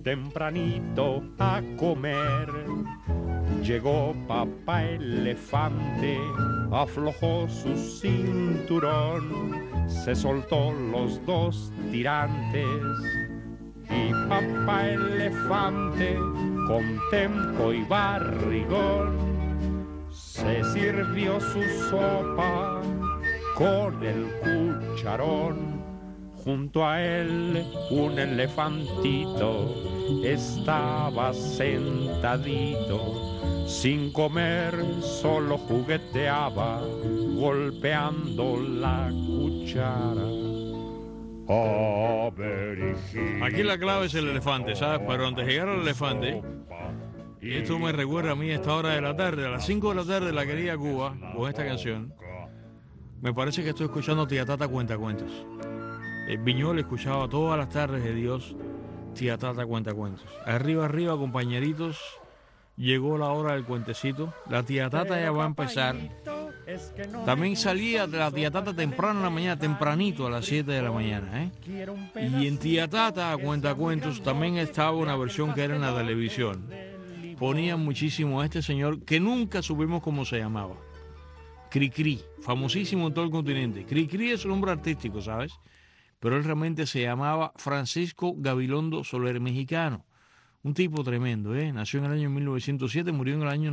tempranito a comer. Llegó papá elefante, aflojó su cinturón, se soltó los dos tirantes y papá elefante, con tempo y barrigón, se sirvió su sopa con el cucharón. Junto a él un elefantito estaba sentadito, sin comer solo jugueteaba, golpeando la cuchara. Aquí la clave es el elefante, ¿sabes? Pero antes de llegar al elefante, y esto me recuerda a mí a esta hora de la tarde, a las 5 de la tarde, la querida Cuba, con esta canción. Me parece que estoy escuchando Tía Tata Cuentacuentos. El Viñol escuchaba todas las tardes de Dios Tía Tata Cuentacuentos. Arriba, arriba, compañeritos, llegó la hora del cuentecito. La Tía Tata ya va a empezar. También salía de la Tía Tata temprano en la mañana, tempranito a las 7 de la mañana, ¿eh? Y en Tía Tata Cuentacuentos también estaba una versión que era en la televisión. Ponían muchísimo a este señor que nunca supimos cómo se llamaba. Cricri, famosísimo en todo el continente. Cricri es un nombre artístico, ¿sabes? Pero él realmente se llamaba Francisco Gabilondo Soler, mexicano. Un tipo tremendo, ¿eh? Nació en el año 1907, murió en el año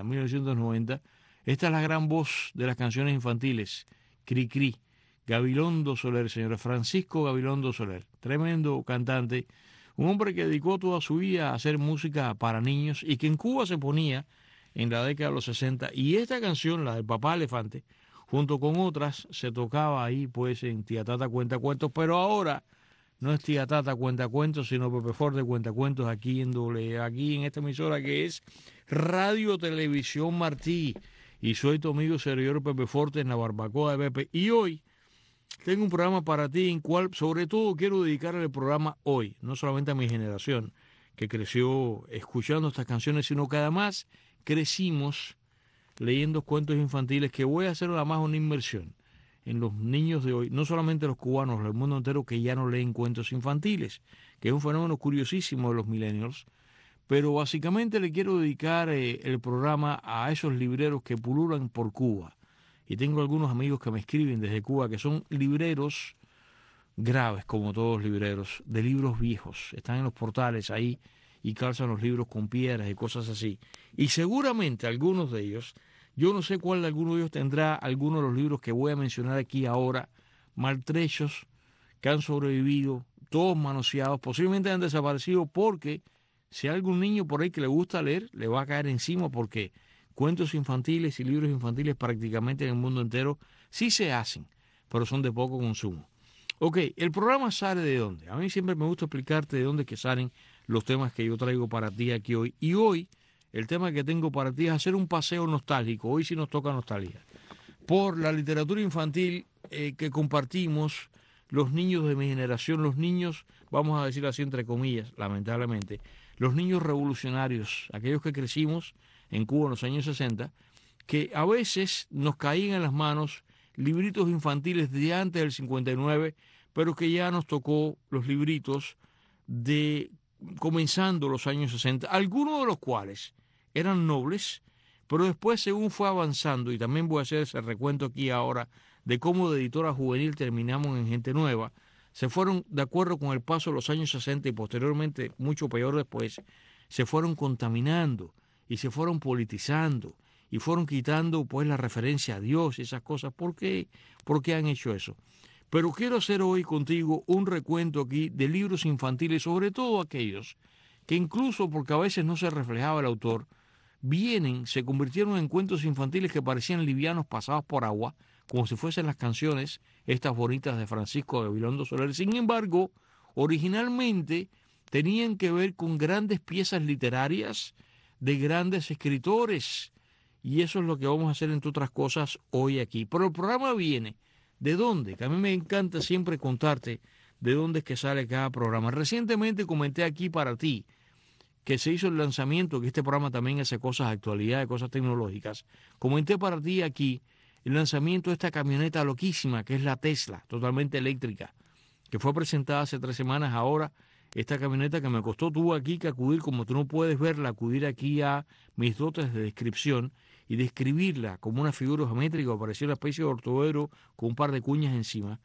1990. Esta es la gran voz de las canciones infantiles. Cricri, Gabilondo Soler, señora Francisco Gabilondo Soler. Tremendo cantante. Un hombre que dedicó toda su vida a hacer música para niños y que en Cuba se ponía en la década de los 60. Y esta canción, la del Papá Elefante, junto con otras, se tocaba ahí pues en Tía Tata Cuentacuentos, pero ahora no es Tía Tata Cuentacuentos, sino Pepe Forte Cuentacuentos aquí en esta emisora que es Radio Televisión Martí. Y soy tu amigo servidor Pepe Forte en la barbacoa de Pepe. Y hoy tengo un programa para ti en cual sobre todo quiero dedicar el programa hoy, no solamente a mi generación que creció escuchando estas canciones, sino que además crecimos leyendo cuentos infantiles, que voy a hacer además una inversión en los niños de hoy, no solamente los cubanos, del mundo entero, que ya no leen cuentos infantiles, que es un fenómeno curiosísimo de los millennials, pero básicamente le quiero dedicar el programa a esos libreros que pululan por Cuba. Y tengo algunos amigos que me escriben desde Cuba que son libreros graves, como todos los libreros, de libros viejos. Están en los portales ahí y calzan los libros con piedras y cosas así. Y seguramente algunos de ellos, yo no sé cuál de alguno de ellos tendrá alguno de los libros que voy a mencionar aquí ahora, maltrechos, que han sobrevivido, todos manoseados, posiblemente han desaparecido porque si hay algún niño por ahí que le gusta leer, le va a caer encima porque cuentos infantiles y libros infantiles prácticamente en el mundo entero sí se hacen, pero son de poco consumo. Ok, el programa sale de dónde. A mí siempre me gusta explicarte de dónde que salen los temas que yo traigo para ti aquí hoy. Y hoy el tema que tengo para ti es hacer un paseo nostálgico. Hoy sí nos toca nostalgia. Por la literatura infantil que compartimos los niños de mi generación, los niños, vamos a decir así entre comillas, lamentablemente, los niños revolucionarios, aquellos que crecimos en Cuba en los años 60, que a veces nos caían en las manos libritos infantiles de antes del 59, pero que ya nos tocó los libritos de comenzando los años 60, algunos de los cuales eran nobles, pero después según fue avanzando, y también voy a hacer ese recuento aquí ahora de cómo de editora juvenil terminamos en Gente Nueva, se fueron, de acuerdo con el paso de los años 60 y posteriormente, mucho peor después, se fueron contaminando y se fueron politizando y fueron quitando pues la referencia a Dios y esas cosas. ¿Por qué? ¿Por qué han hecho eso? Pero quiero hacer hoy contigo un recuento aquí de libros infantiles, sobre todo aquellos que incluso porque a veces no se reflejaba el autor, se convirtieron en cuentos infantiles que parecían livianos pasados por agua, como si fuesen las canciones estas bonitas de Francisco Gabilondo Soler. Sin embargo, originalmente tenían que ver con grandes piezas literarias de grandes escritores. Y eso es lo que vamos a hacer, entre otras cosas, hoy aquí. Pero el programa viene ¿de dónde? Que a mí me encanta siempre contarte de dónde es que sale cada programa. Recientemente comenté aquí para ti que se hizo el lanzamiento, que este programa también hace cosas de actualidad, de cosas tecnológicas. Comenté para ti aquí el lanzamiento de esta camioneta loquísima, que es la Tesla, totalmente eléctrica, que fue presentada hace 3 semanas ahora esta camioneta que me costó, tuve aquí que acudir, como tú no puedes verla, acudir aquí a mis dotes de descripción y describirla como una figura geométrica, parecía una especie de ortobero con un par de cuñas encima.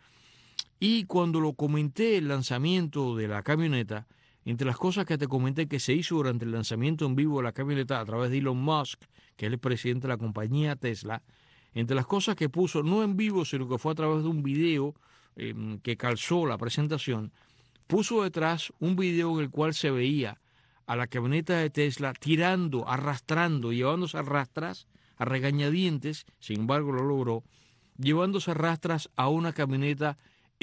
Y cuando lo comenté, el lanzamiento de la camioneta, entre las cosas que te comenté que se hizo durante el lanzamiento en vivo de la camioneta a través de Elon Musk, que es el presidente de la compañía Tesla, entre las cosas que puso, no en vivo, sino que fue a través de un video que calzó la presentación, puso detrás un video en el cual se veía a la camioneta de Tesla tirando, arrastrando, llevándose a rastras, a regañadientes, sin embargo lo logró, llevándose a rastras a una camioneta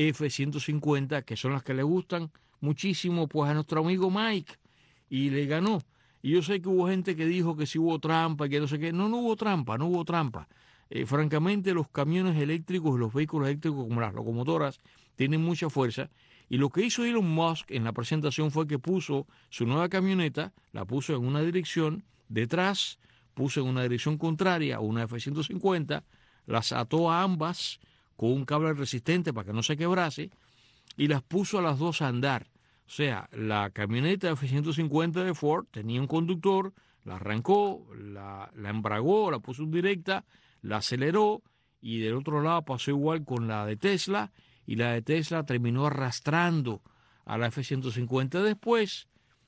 F-150, que son las que le gustan muchísimo pues a nuestro amigo Mike, y le ganó. Y yo sé que hubo gente que dijo que sí hubo trampa, que no sé qué. No, no hubo trampa, no hubo trampa. Francamente, los camiones eléctricos y los vehículos eléctricos como las locomotoras tienen mucha fuerza. Y lo que hizo Elon Musk en la presentación fue que puso su nueva camioneta, la puso en una dirección, detrás puso en una dirección contraria a una F-150, las ató a ambas con un cable resistente para que no se quebrase y las puso a las dos a andar. O sea, la camioneta F-150 de Ford tenía un conductor, la arrancó, la embragó, la puso en directa, la aceleró y del otro lado pasó igual con la de Tesla y la de Tesla terminó arrastrando a la F-150 después.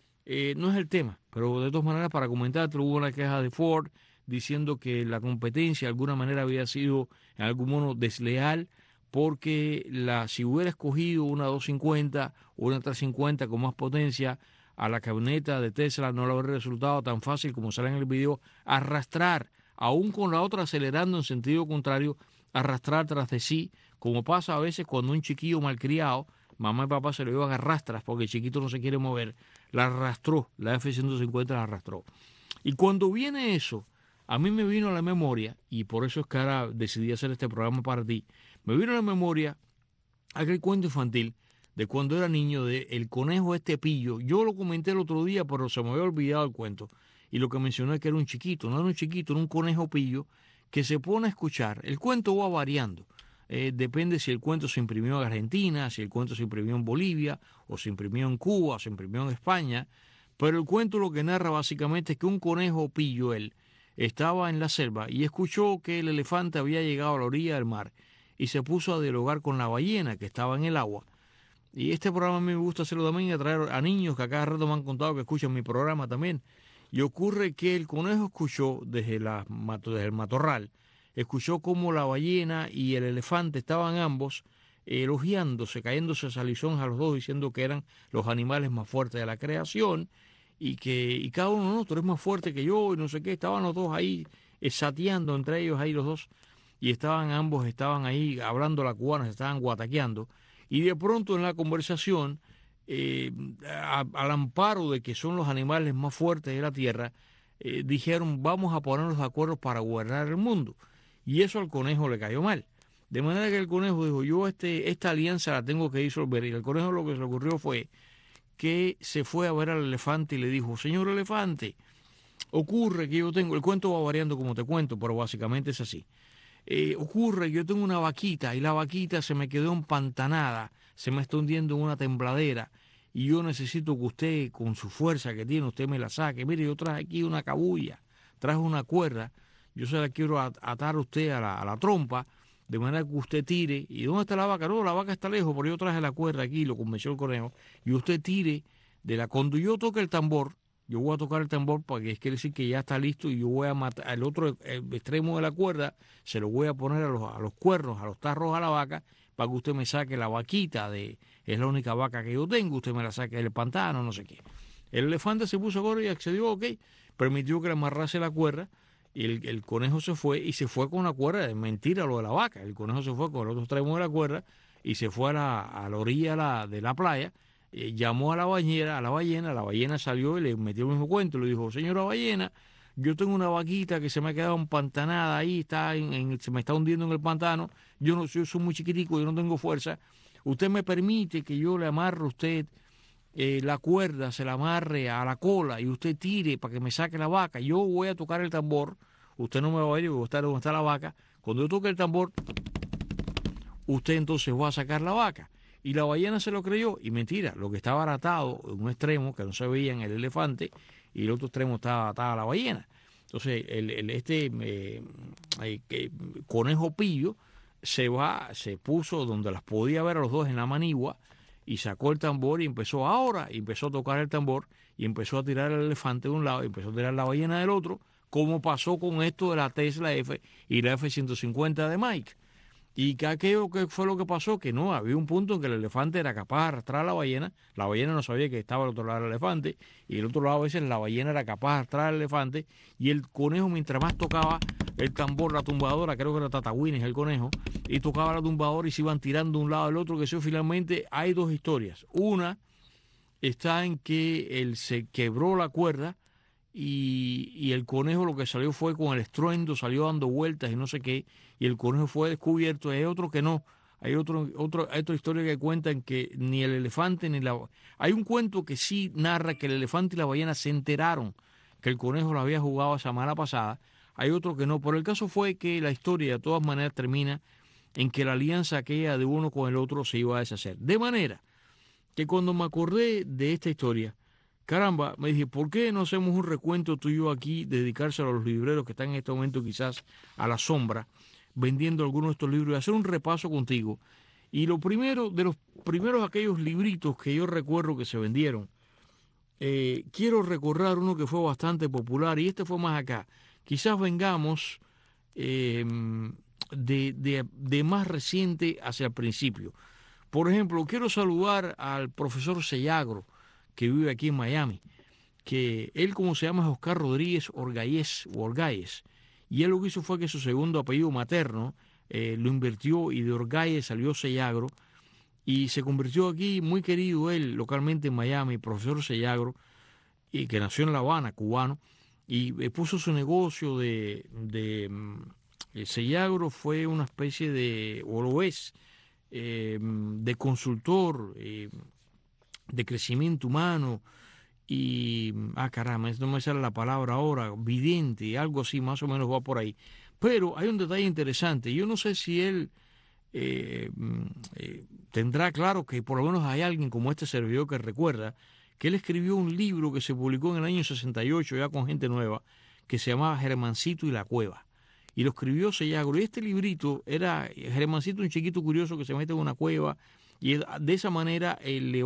No es el tema, pero de todas maneras para comentar, hubo una queja de Ford diciendo que la competencia de alguna manera había sido en algún modo desleal porque si hubiera escogido una 250 o una 350 con más potencia a la camioneta de Tesla no le habría resultado tan fácil como sale en el video arrastrar, aún con la otra acelerando en sentido contrario, arrastrar tras de sí, como pasa a veces cuando un chiquillo malcriado, mamá y papá se lo llevan a rastras porque el chiquito no se quiere mover, la arrastró, la F-150 la arrastró. Y cuando viene eso, a mí me vino a la memoria, y por eso es que ahora decidí hacer este programa para ti, me vino a la memoria aquel cuento infantil de cuando era niño de el conejo este pillo. Yo lo comenté el otro día, pero se me había olvidado el cuento. Y lo que mencioné es que era un chiquito, no era un chiquito, era un conejo pillo que se pone a escuchar. El cuento va variando. Depende si el cuento se imprimió en Argentina, si el cuento se imprimió en Bolivia, o se imprimió en Cuba, o se imprimió en España. Pero el cuento lo que narra básicamente es que un conejo pillo, él, estaba en la selva y escuchó que el elefante había llegado a la orilla del mar y se puso a dialogar con la ballena que estaba en el agua. Y este programa a mí me gusta hacerlo también, atraer a niños que a cada rato me han contado que escuchan mi programa también. Y ocurre que el conejo escuchó desde el matorral, escuchó cómo la ballena y el elefante estaban ambos elogiándose, cayéndose salizones a los dos, diciendo que eran los animales más fuertes de la creación y cada uno, no, tú eres más fuerte que yo y no sé qué. Estaban los dos ahí sateando entre ellos ahí los dos y ambos estaban ahí hablando la cubana, se estaban guataqueando y de pronto en la conversación, al amparo de que son los animales más fuertes de la tierra, dijeron vamos a ponernos de acuerdo para gobernar el mundo y eso al conejo le cayó mal. De manera que el conejo dijo, yo esta alianza la tengo que disolver. Y el conejo lo que se le ocurrió fue que se fue a ver al elefante y le dijo, señor elefante, ocurre que yo tengo, el cuento va variando como te cuento, pero básicamente es así. Ocurre que yo tengo una vaquita y la vaquita se me quedó empantanada, se me está hundiendo en una tembladera y yo necesito que usted, con su fuerza que tiene, usted me la saque. Mire, yo traje aquí una cabulla, traje una cuerda, yo se la quiero atar a usted a la trompa, de manera que usted tire. ¿Y dónde está la vaca? No, la vaca está lejos, pero yo traje la cuerda aquí, lo convenció el conejo, y usted tire cuando yo toque el tambor, yo voy a tocar el tambor porque es quiere decir que ya está listo y yo voy a matar el otro extremo de la cuerda, se lo voy a poner a los cuernos, a los tarros a la vaca, para que usted me saque la vaquita, es la única vaca que yo tengo, usted me la saque del pantano, no sé qué. El elefante se puso a correr y accedió, ok, permitió que le amarrase la cuerda, y el conejo se fue, y se fue con la cuerda, es mentira lo de la vaca, el conejo se fue con el otro extremo de la cuerda, y se fue a la orilla de la playa, llamó a la ballena salió y le metió el mismo cuento, le dijo, señora ballena, yo tengo una vaquita que se me ha quedado empantanada ahí, se me está hundiendo en el pantano, yo soy muy chiquitico, yo no tengo fuerza, usted me permite que yo le amarre a usted la cuerda, se la amarre a la cola y usted tire para que me saque la vaca, yo voy a tocar el tambor, usted no me va a ir, voy a estar donde está la vaca, cuando yo toque el tambor, usted entonces va a sacar la vaca. Y la ballena se lo creyó, y mentira, lo que estaba atado en un extremo, que no se veía en el elefante, y el otro extremo estaba atada la ballena. Entonces, conejo pillo se puso donde las podía ver a los dos en la manigua, y sacó el tambor y empezó a tocar el tambor, y empezó a tirar el elefante de un lado, y empezó a tirar la ballena del otro, como pasó con esto de la Tesla F y la F-150 de Mike. Y que aquello que fue lo que pasó, que no, había un punto en que el elefante era capaz de arrastrar a la ballena no sabía que estaba al otro lado del elefante, y el otro lado a veces la ballena era capaz de arrastrar al elefante, y el conejo mientras más tocaba el tambor, la tumbadora, creo que era Tatawines el conejo, y tocaba la tumbadora y se iban tirando de un lado al otro, que eso finalmente hay dos historias. Una está en que él se quebró la cuerda, y el conejo lo que salió fue con el estruendo, salió dando vueltas y no sé qué, y el conejo fue descubierto. Hay otro que no, hay otra historia que cuentan que ni el elefante ni la... Hay un cuento que sí narra que el elefante y la ballena se enteraron que el conejo lo había jugado la semana pasada. Hay otro que no, pero el caso fue que la historia de todas maneras termina en que la alianza aquella de uno con el otro se iba a deshacer. De manera que cuando me acordé de esta historia, caramba, me dije, ¿por qué no hacemos un recuento tú y yo aquí, dedicárselo a los libreros que están en este momento quizás a la sombra, vendiendo algunos de estos libros, y hacer un repaso contigo? Y lo primero, de los primeros aquellos libritos que yo recuerdo que se vendieron, quiero recordar uno que fue bastante popular, y este fue más acá. Quizás vengamos de más reciente hacia el principio. Por ejemplo, quiero saludar al profesor Sellagro, que vive aquí en Miami, que él, como se llama, es Oscar Rodríguez Orgáez, y él lo que hizo fue que su segundo apellido materno lo invirtió, y de Orgáez salió Sellagro, y se convirtió aquí muy querido él localmente en Miami, profesor Sellagro, y que nació en La Habana, cubano, y puso su negocio Sellagro fue una especie de, o lo es, de consultor, de crecimiento humano, y, caramba, no me sale la palabra ahora, vidente, algo así, más o menos va por ahí. Pero hay un detalle interesante, yo no sé si él tendrá claro que por lo menos hay alguien como este servidor que recuerda que él escribió un libro que se publicó en el año 68, ya con gente nueva, que se llamaba Germancito y la Cueva. Y lo escribió Sellagro. Y este librito era Germancito, un chiquito curioso que se mete en una cueva, y de esa manera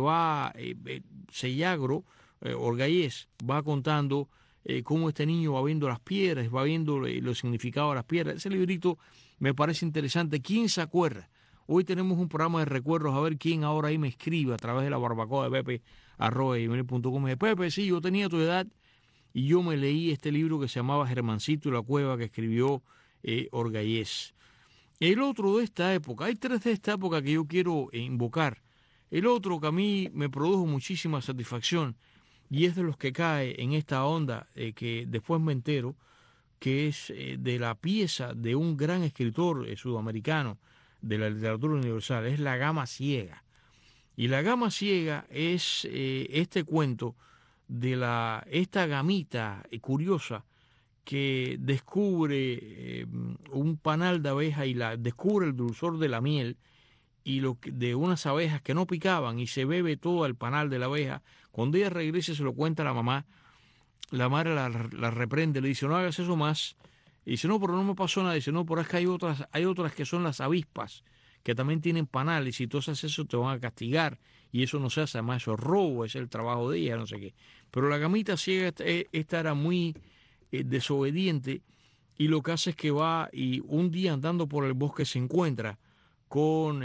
Sellagro, Orgáez, va contando cómo este niño va viendo las piedras, va viendo los significados de las piedras. Ese librito me parece interesante. ¿Quién se acuerda? Hoy tenemos un programa de recuerdos, a ver quién ahora ahí me escribe a través de la barbacoa de Pepe@gmail.com. Pepe, sí, yo tenía tu edad y yo me leí este libro que se llamaba Germancito y la Cueva, que escribió Orgáez. El otro de esta época, hay tres de esta época que yo quiero invocar. El otro que a mí me produjo muchísima satisfacción, y es de los que cae en esta onda que después me entero, que es de la pieza de un gran escritor sudamericano de la literatura universal, es La Gama Ciega. Y La Gama Ciega es este cuento de esta gamita curiosa que descubre un panal de abeja, y descubre el dulzor de la miel y de unas abejas que no picaban, y se bebe todo el panal de la abeja. Cuando ella regresa, se lo cuenta a la mamá. La madre la reprende, le dice, no hagas eso más. Y dice, no, pero no me pasó nada. Dice, no, pero es que hay otras que son las avispas, que también tienen panales, y si tú haces eso te van a castigar, y eso no se hace, además eso es robo, es el trabajo de ella, no sé qué. Pero la gamita ciega, esta era muy desobediente, y lo que hace es que va, y un día andando por el bosque se encuentra con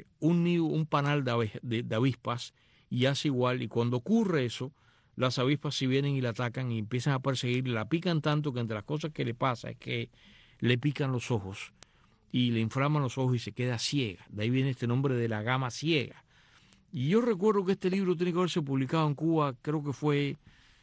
un panal de avispas, y hace igual, y cuando ocurre eso, las avispas si vienen y la atacan y empiezan a perseguir, la pican tanto que entre las cosas que le pasa es que le pican los ojos y le inflaman los ojos y se queda ciega. De ahí viene este nombre de La Gama Ciega. Y yo recuerdo que este libro tiene que haberse publicado en Cuba, creo que fue,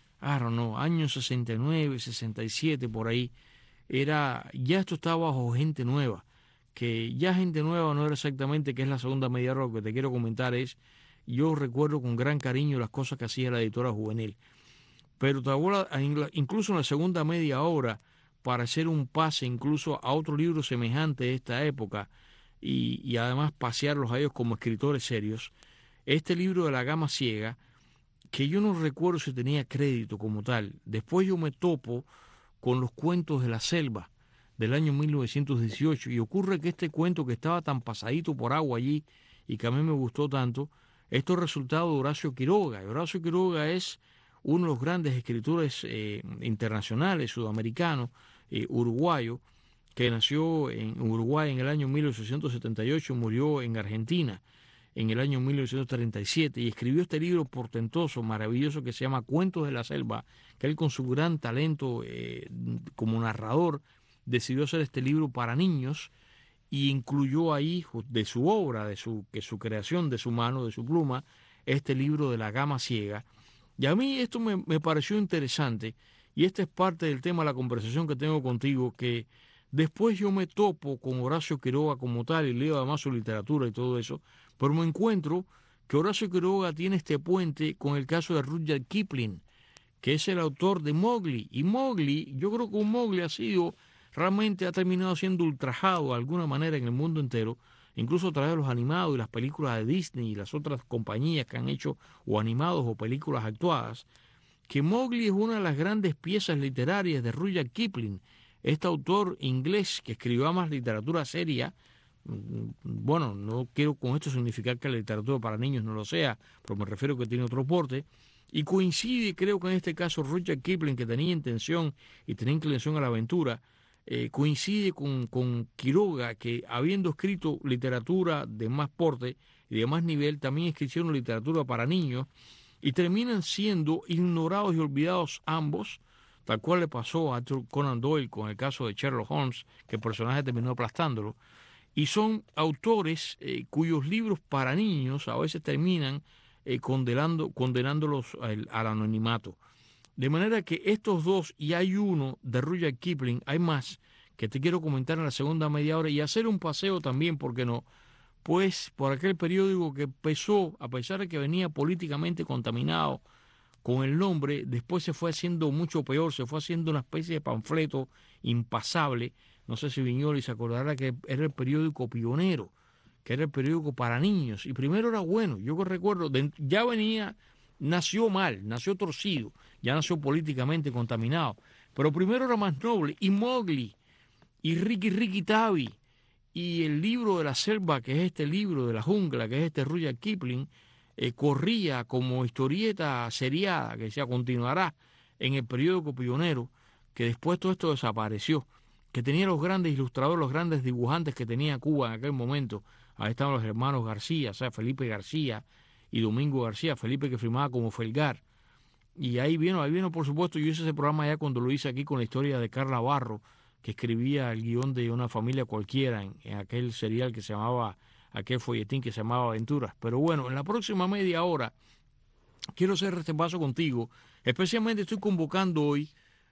años 69, 67, por ahí. Ya esto estaba bajo Gente Nueva, que ya Gente Nueva no era exactamente, que es la segunda media hora. Lo que te quiero comentar es, yo recuerdo con gran cariño las cosas que hacía la editora juvenil. Pero incluso en la segunda media hora, para hacer un pase incluso a otro libro semejante de esta época, y además pasearlos a ellos como escritores serios. Este libro de La Gama Ciega, que yo no recuerdo si tenía crédito como tal. Después yo me topo con Los Cuentos de la Selva del año 1918 y ocurre que este cuento, que estaba tan pasadito por agua allí y que a mí me gustó tanto, esto es resultado de Horacio Quiroga. Y Horacio Quiroga es uno de los grandes escritores internacionales, sudamericanos, uruguayo, que nació en Uruguay en el año 1878 y murió en Argentina en el año 1937, y escribió este libro portentoso, maravilloso, que se llama Cuentos de la Selva, que él, con su gran talento como narrador, decidió hacer este libro para niños y incluyó ahí, de su obra, de su creación, de su mano, de su pluma, este libro de La Gama Ciega. Y a mí esto me pareció interesante, y este es parte del tema de la conversación que tengo contigo, que después yo me topo con Horacio Quiroga como tal y leo además su literatura y todo eso, pero me encuentro que Horacio Quiroga tiene este puente con el caso de Rudyard Kipling, que es el autor de Mowgli. Y Mowgli, yo creo que Mowgli realmente ha terminado siendo ultrajado de alguna manera en el mundo entero, incluso a través de los animados y las películas de Disney y las otras compañías que han hecho o animados o películas actuadas, que Mowgli es una de las grandes piezas literarias de Rudyard Kipling, este autor inglés que escribió más literatura seria. Bueno, no quiero con esto significar que la literatura para niños no lo sea, pero me refiero que tiene otro porte, y coincide, creo que en este caso Rudyard Kipling, que tenía intención y tenía inclinación a la aventura, coincide con Quiroga, que habiendo escrito literatura de más porte y de más nivel, también escribieron literatura para niños, y terminan siendo ignorados y olvidados ambos, tal cual le pasó a Arthur Conan Doyle con el caso de Sherlock Holmes, que el personaje terminó aplastándolo. Y son autores cuyos libros para niños a veces terminan condenándolos al anonimato. De manera que estos dos, y hay uno de Rudyard Kipling, hay más que te quiero comentar en la segunda media hora, y hacer un paseo también, ¿por qué no? Pues por aquel periódico que empezó, a pesar de que venía políticamente contaminado con el nombre, después se fue haciendo mucho peor, se fue haciendo una especie de panfleto impasable. No sé si Viñoli se acordará que era el periódico Pionero, que era el periódico para niños, y primero era bueno. Yo recuerdo, ya nació mal, nació torcido, ya nació políticamente contaminado, pero primero era más noble. Y Mowgli, y Riki Tavi, y el libro de la selva, que es este libro de la jungla, que es este Rudyard Kipling, corría como historieta seriada, que decía continuará en el periódico Pionero, que después todo esto desapareció, que tenía los grandes ilustradores, los grandes dibujantes que tenía Cuba en aquel momento. Ahí estaban los hermanos García, o sea, Felipe García y Domingo García, Felipe que firmaba como Felgar. Y ahí vino, por supuesto, yo hice ese programa ya cuando lo hice aquí con la historia de Carla Barro, que escribía el guión de Una familia cualquiera en aquel serial que se llamaba, aquel folletín que se llamaba Aventuras. Pero bueno, en la próxima media hora quiero hacer este paso contigo. Especialmente estoy convocando hoy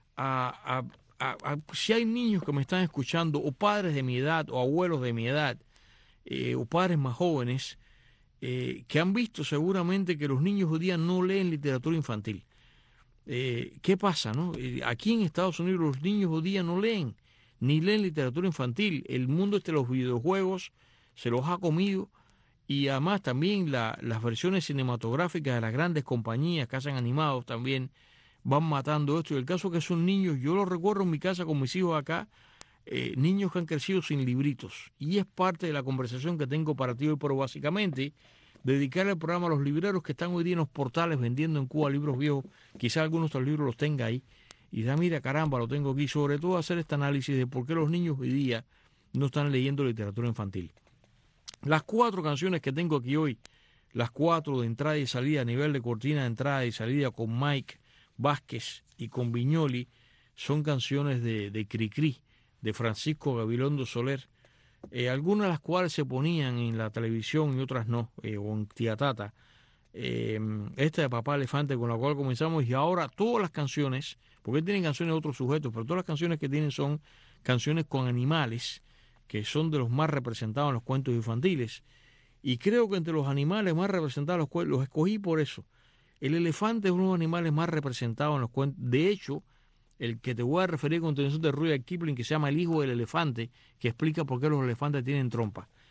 si hay niños que me están escuchando, o padres de mi edad, o abuelos de mi edad, o padres más jóvenes, que han visto seguramente que los niños hoy día no leen literatura infantil. ¿Qué pasa, no? Aquí en Estados Unidos los niños hoy día no leen, ni leen literatura infantil. El mundo de los videojuegos se los ha comido, y además también las versiones cinematográficas de las grandes compañías que hacen animados también van matando esto. Y el caso que son niños, yo lo recuerdo en mi casa con mis hijos acá, niños que han crecido sin libritos, y es parte de la conversación que tengo para ti hoy, pero básicamente dedicarle el programa a los libreros que están hoy día en los portales vendiendo en Cuba libros viejos. Quizás algunos de los libros los tenga ahí y da, mira, caramba, lo tengo aquí. Sobre todo hacer este análisis de por qué los niños hoy día no están leyendo literatura infantil. Las 4 canciones que tengo aquí hoy, las 4 de entrada y salida, a nivel de cortina de entrada y salida, con Mike Vázquez y con Viñoli, son canciones de Cricri, de Francisco Gabilondo Soler, algunas de las cuales se ponían en la televisión y otras no, o en Tía Tata. Esta de Papá Elefante, con la cual comenzamos, y ahora todas las canciones, porque tienen canciones de otros sujetos, pero todas las canciones que tienen son canciones con animales, que son de los más representados en los cuentos infantiles. Y creo que entre los animales más representados los escogí por eso. El elefante es uno de los animales más representados en los cuentos. De hecho, el que te voy a referir a continuación de Rudyard Kipling, que se llama El hijo del elefante, que explica por qué los elefantes tienen trompa,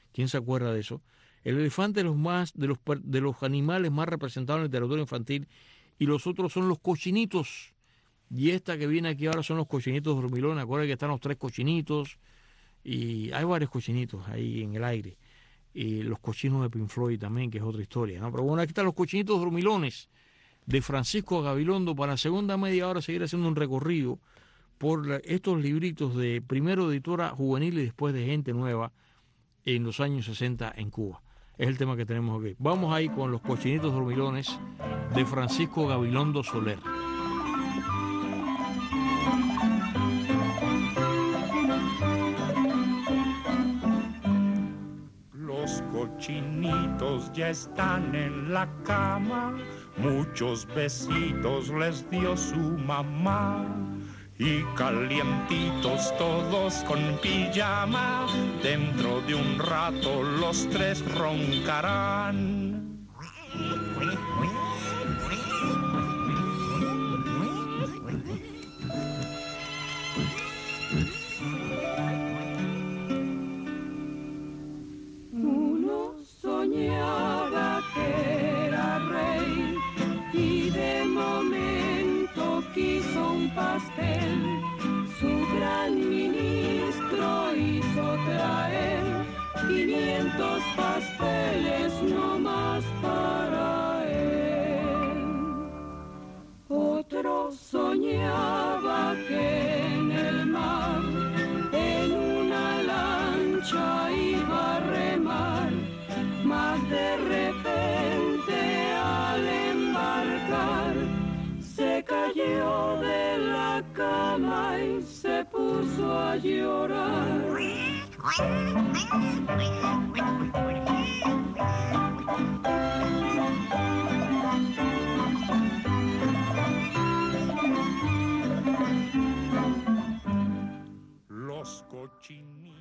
¿Quién se acuerda de eso? El elefante es de los animales más representados en la literatura infantil, y los otros son los cochinitos. Y esta que viene aquí ahora son los cochinitos dormilones. Acuérdense que están los 3 cochinitos, y hay varios cochinitos ahí en el aire. Y los cochinos de Pink Floyd también, que es otra historia, ¿no? Pero bueno, aquí están los cochinitos dormilones de Francisco Gabilondo, para la segunda media hora seguir haciendo un recorrido por estos libritos de primero editora juvenil y después de gente nueva en los años 60 en Cuba. Es el tema que tenemos aquí. Vamos ahí con los cochinitos dormilones de Francisco Gabilondo Soler. Los cochinitos ya están en la cama, muchos besitos les dio su mamá. Y calientitos todos con pijama, dentro de un rato los 3 roncarán. Uno soñaba que era rey y de momento quiso un pastel. Su gran ministro hizo traer 500 pasteles no más para él. Otro soñaba que en el mar, en una lancha iba a remar, mas de repente al embarcar se cayó de la cama y se puso a llorar. Los cochinitos.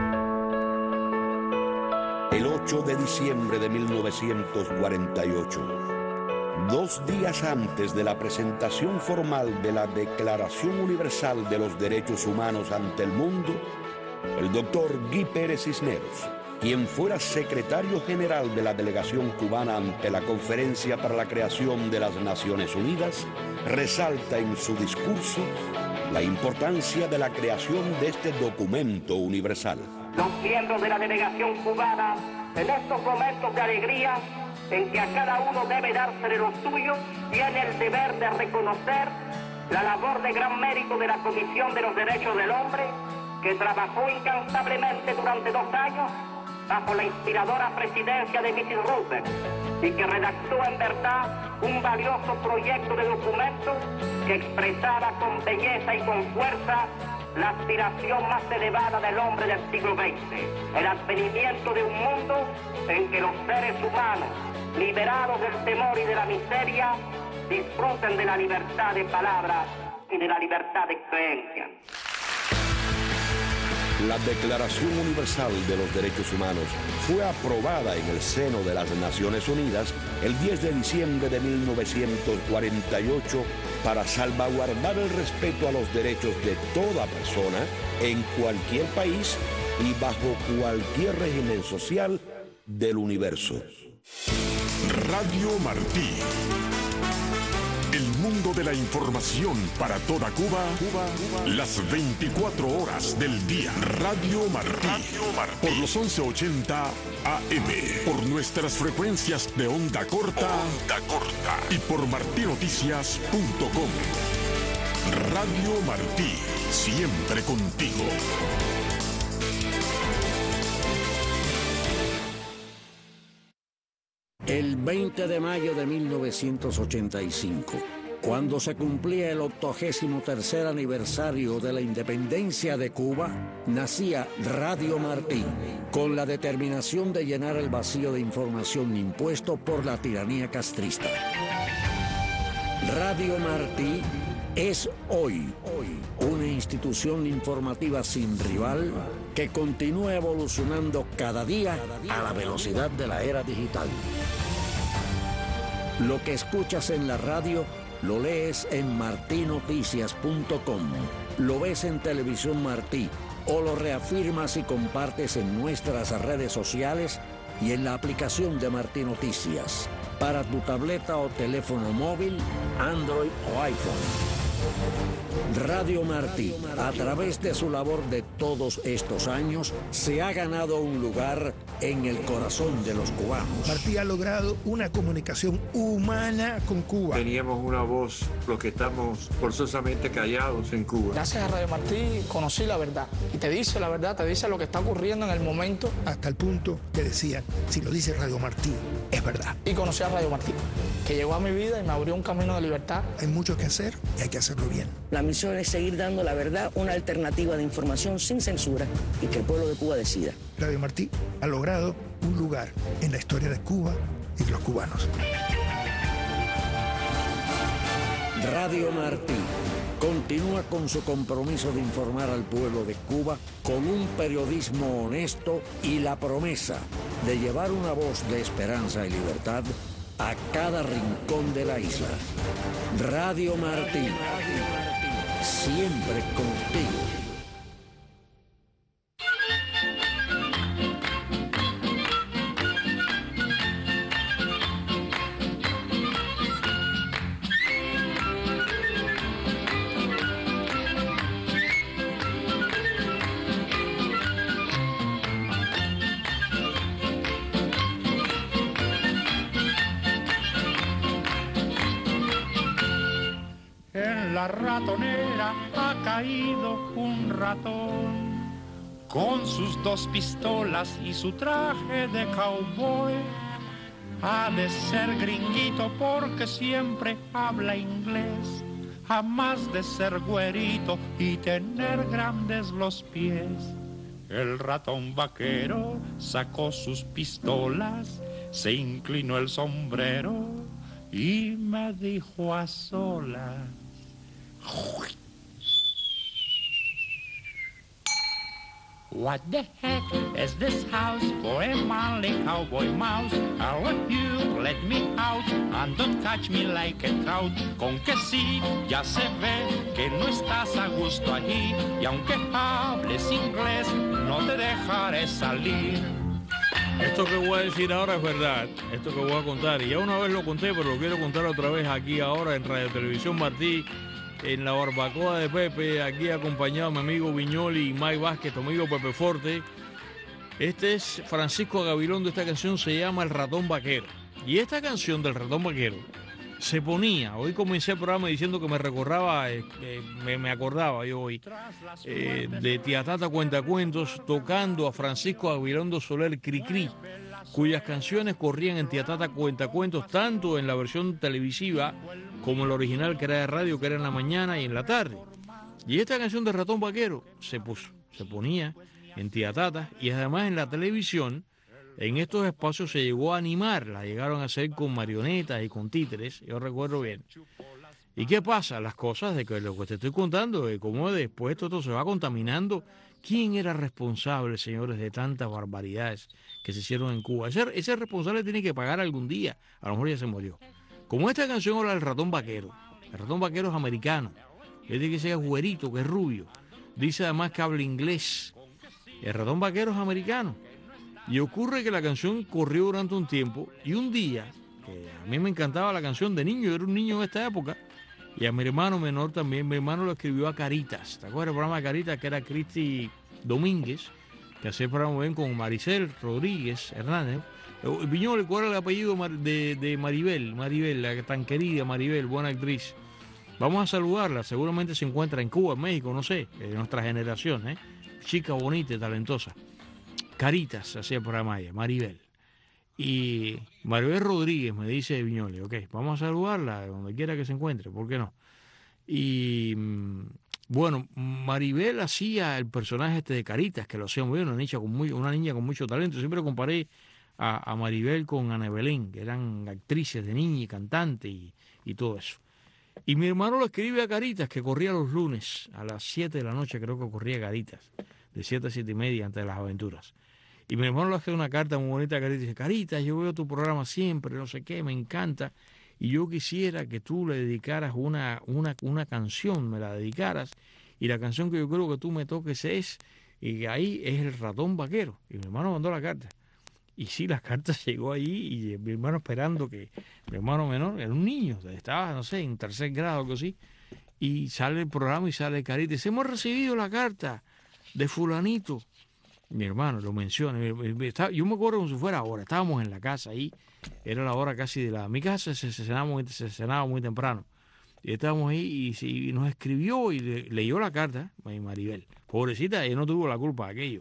El 8 de diciembre de 1948, 2 días antes de la presentación formal de la Declaración Universal de los Derechos Humanos ante el mundo, el doctor Guy Pérez Cisneros, quien fuera secretario general de la delegación cubana ante la Conferencia para la Creación de las Naciones Unidas, resalta en su discurso la importancia de la creación de este documento universal. Los miembros de la delegación cubana, en estos momentos de alegría en que a cada uno debe dársele lo suyo, tiene el deber de reconocer la labor de gran mérito de la Comisión de los Derechos del Hombre, que trabajó incansablemente durante 2 años bajo la inspiradora presidencia de Mrs. Roosevelt y que redactó en verdad un valioso proyecto de documento que expresaba con belleza y con fuerza la aspiración más elevada del hombre del siglo XX, el advenimiento de un mundo en que los seres humanos, liberados del temor y de la miseria, disfruten de la libertad de palabra y de la libertad de creencia. La Declaración Universal de los Derechos Humanos fue aprobada en el seno de las Naciones Unidas el 10 de diciembre de 1948 para salvaguardar el respeto a los derechos de toda persona en cualquier país y bajo cualquier régimen social del universo. Radio Martí. El mundo de la información para toda Cuba, las 24 horas del día. Radio Martí. Por los 1180 AM. Por nuestras frecuencias de onda corta. Y por martinoticias.com. Radio Martí. Siempre contigo. El 20 de mayo de 1985, cuando se cumplía el 83º aniversario de la independencia de Cuba, nacía Radio Martí, con la determinación de llenar el vacío de información impuesto por la tiranía castrista. Radio Martí es hoy una institución informativa sin rival que continúa evolucionando cada día a la velocidad de la era digital. Lo que escuchas en la radio lo lees en martinoticias.com, lo ves en Televisión Martí o lo reafirmas y compartes en nuestras redes sociales y en la aplicación de Martí Noticias para tu tableta o teléfono móvil, Android o iPhone. Radio Martí, a través de su labor de todos estos años, se ha ganado un lugar en el corazón de los cubanos. Martí ha logrado una comunicación humana con Cuba. Teníamos una voz, los que estamos forzosamente callados en Cuba. Gracias a Radio Martí conocí la verdad. Y te dice la verdad, te dice lo que está ocurriendo en el momento. Hasta el punto que decían, si lo dice Radio Martí, es verdad. Y conocí a Radio Martí, que llegó a mi vida y me abrió un camino de libertad. Hay mucho que hacer y hay que hacerlo bien. La misión es seguir dando la verdad, una alternativa de información sin censura y que el pueblo de Cuba decida. Radio Martí ha logrado un lugar en la historia de Cuba y de los cubanos. Radio Martí continúa con su compromiso de informar al pueblo de Cuba con un periodismo honesto y la promesa de llevar una voz de esperanza y libertad a cada rincón de la isla. Radio Martí, siempre contigo. En la ratonera ha caído un ratón con sus 2 pistolas y su traje de cowboy. Ha de ser gringuito porque siempre habla inglés, jamás de ser güerito y tener grandes los pies. El ratón vaquero sacó sus pistolas, se inclinó el sombrero y me dijo a solas: What the heck is this house for a manly cowboy mouse? I want you, let me out, and don't catch me like a trout. Con que sí, ya se ve que no estás a gusto allí, y aunque hables inglés, no te dejaré salir. Esto que voy a decir ahora es verdad, esto que voy a contar, y ya una vez lo conté, pero lo quiero contar otra vez aquí ahora en Radio Televisión Martí, en la barbacoa de Pepe, aquí acompañado de mi amigo Viñoli y Mike Vázquez, tu amigo Pepe Forte. Este es Francisco Gabilondo, esta canción se llama El Ratón Vaquero. Y esta canción del Ratón Vaquero se ponía, hoy comencé el programa diciendo que me recordaba, me acordaba yo hoy, de Tía Tata Cuentacuentos tocando a Francisco Gabilondo Soler Cricri, cuyas canciones corrían en Tía Tata Cuentacuentos tanto en la versión televisiva como en la original que era de radio, que era en la mañana y en la tarde. Y esta canción de Ratón Vaquero se ponía en Tía Tata y además en la televisión. En estos espacios se llegó a animar, la llegaron a hacer con marionetas y con títeres, yo recuerdo bien. ¿Y qué pasa? Las cosas de que lo que te estoy contando, de cómo después todo se va contaminando. ¿Quién era responsable, señores, de tantas barbaridades que se hicieron en Cuba? Ese responsable tiene que pagar algún día, a lo mejor ya se murió. Como esta canción habla del ratón vaquero, el ratón vaquero es americano, él dice que sea güerito, que es rubio, dice además que habla inglés, el ratón vaquero es americano. Y ocurre que la canción corrió durante un tiempo y un día, que a mí me encantaba la canción de niño, yo era un niño en esta época, y a mi hermano menor también, mi hermano lo escribió a Caritas. ¿Te acuerdas del programa de Caritas que era Cristi Domínguez, que hacía el programa bien con Maricel Rodríguez Hernández? Viñoles, ¿cuál era el apellido de Maribel? Maribel, la tan querida Maribel, buena actriz. Vamos a saludarla, seguramente se encuentra en Cuba, en México, no sé, de nuestra generación, chica bonita y talentosa. Caritas hacía el programa ella, Maribel. Y Maribel Rodríguez me dice Viñoles, ok, vamos a saludarla donde quiera que se encuentre, ¿por qué no? Y bueno, Maribel hacía el personaje de Caritas, que lo hacía muy bien, una niña con mucho talento. Siempre comparé a Maribel con Ana Belén, que eran actrices de niña y cantante y todo eso. Y mi hermano lo escribe a Caritas, que corría los lunes a las 7 de la noche, creo que corría Caritas, de 7 a 7 y media antes de las aventuras. Y mi hermano le hace una carta muy bonita a Caritas, dice: Caritas, yo veo tu programa siempre, no sé qué, me encanta, y yo quisiera que tú le dedicaras una canción, me la dedicaras, y la canción que yo creo que tú me toques es y ahí es el ratón vaquero. Y mi hermano mandó la carta. Y sí, la carta llegó ahí y mi hermano esperando que mi hermano menor, era un niño, estaba, no sé, en 3er grado o algo así, y sale el programa y sale Carita y dice, hemos recibido la carta de fulanito. Mi hermano lo menciona, yo me acuerdo como si fuera ahora, estábamos en la casa ahí, era la hora casi mi casa se cenaba muy temprano, y estábamos ahí y nos escribió y leyó la carta, Maribel, pobrecita, ella no tuvo la culpa de aquello,